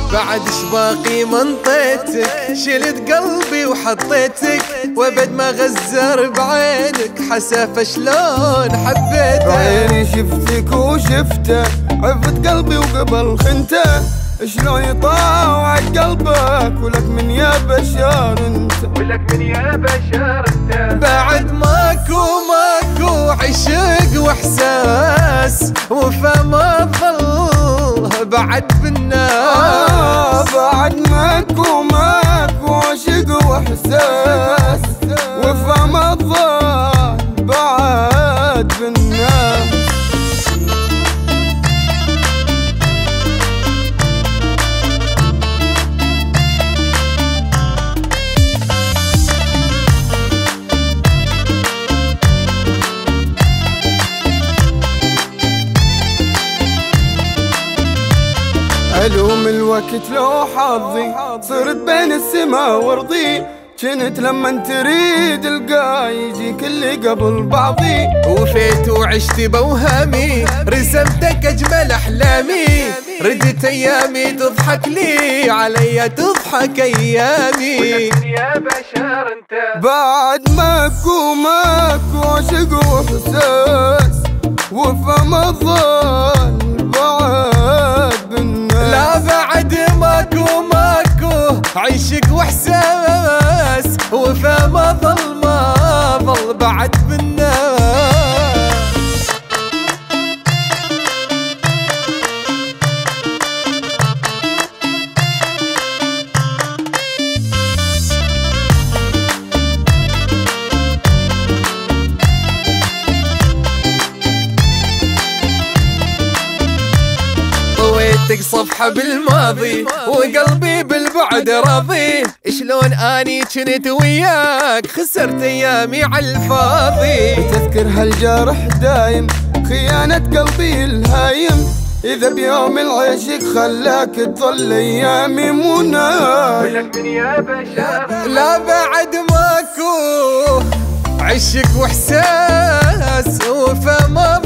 بعد شباقي منطيتك، شلت قلبي وحطيتك، وابد ما غزر بعينك حسافة شلون حبيتك. بعيني شفتك وشفته، عفت قلبي وقبل خنته، شلون يطاوعك قلبك ولك من يا بشار انت، ولك من يا بشار انت. بعد ماكو عشق واحساس، وفا ما ظل بعد بالناس. بعد ماكو عشق واحساس، وفا ما ظل بعد بالناس. علوم الوقت لو حظي، صرت بين السما وارضي، كنت لما تريد القا يجيك اللي قبل بعضي. وفيت وعشت بوهامي، رسمتك اجمل احلامي، ردت ايامي تضحك لي، علي تضحك ايامي. يا بشار انت. بعد ماكو عشق واحساس، وفا ما ظل بعد بالناس. لا بعد ماكو عشق واحساس، وفا ما ظل بعد بالناس. طويتك صفحة بالماضي، وقلبي بالبعد راضي، شلون اني كنت وياك خسرت ايامي عالفاضي. تذكر هالجرح دايم، خيانة قلبي الهايم، إذا بيوم العشق خلاك تظل أيامي مو نايم. لا بعد ماكو عشق واحساس، وفا ما